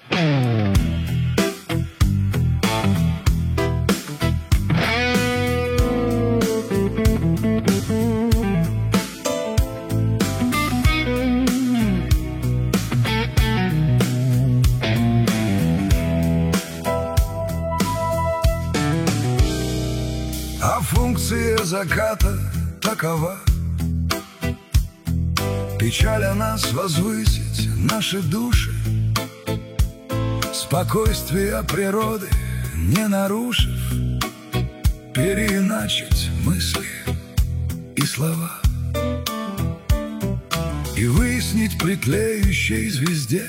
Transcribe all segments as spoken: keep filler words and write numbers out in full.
А функция заката такова: печаль о нас возвысить наши души, спокойствие природы не нарушив, переиначить мысли и слова и выяснить при тлеющей звезде,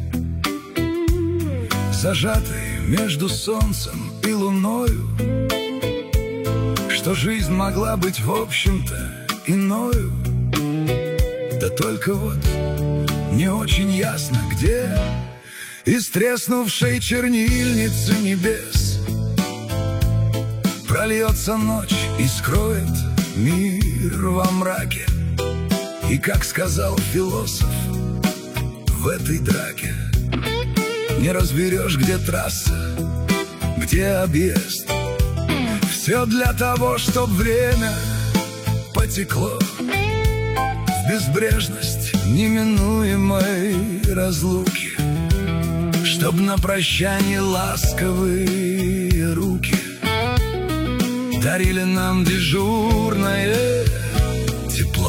зажатой между солнцем и луною, что жизнь могла быть в общем-то иною. Да только вот не очень ясно, где из треснувшей чернильницы небес прольется ночь и скроет мир во мраке. И, как сказал философ, в этой драке не разберешь, где трасса, где объезд. Все для того, чтоб время потекло в безбрежность неминуемой разлуки, чтоб на прощанье ласковые руки дарили нам дежурное тепло.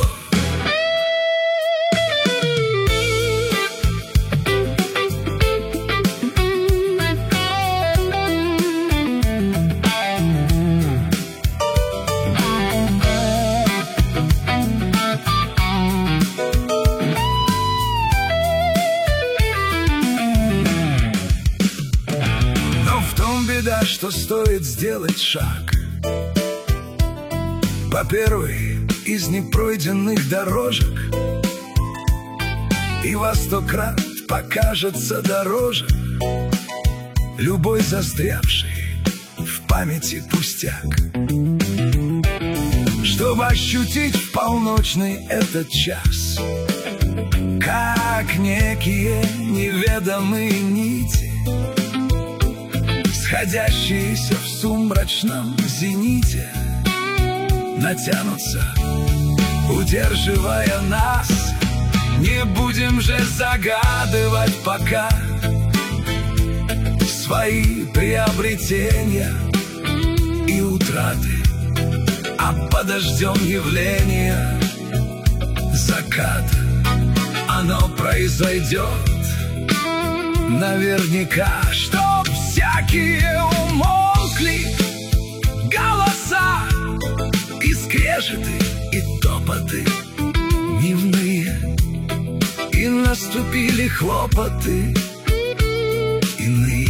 Беда, что стоит сделать шаг по первой из непройденных дорожек, и во сто крат покажется дороже любой застрявший в памяти пустяк. Чтобы ощутить в полночный этот час, как некие неведомые нити, сходящиеся в сумрачном зените, натянутся, удерживая нас. Не будем же загадывать пока свои приобретения и утраты, а подождем явления заката. Оно произойдет наверняка, чтоб всякие умолкли голоса и скрежеты, и топоты дневные, и наступили хлопоты иные.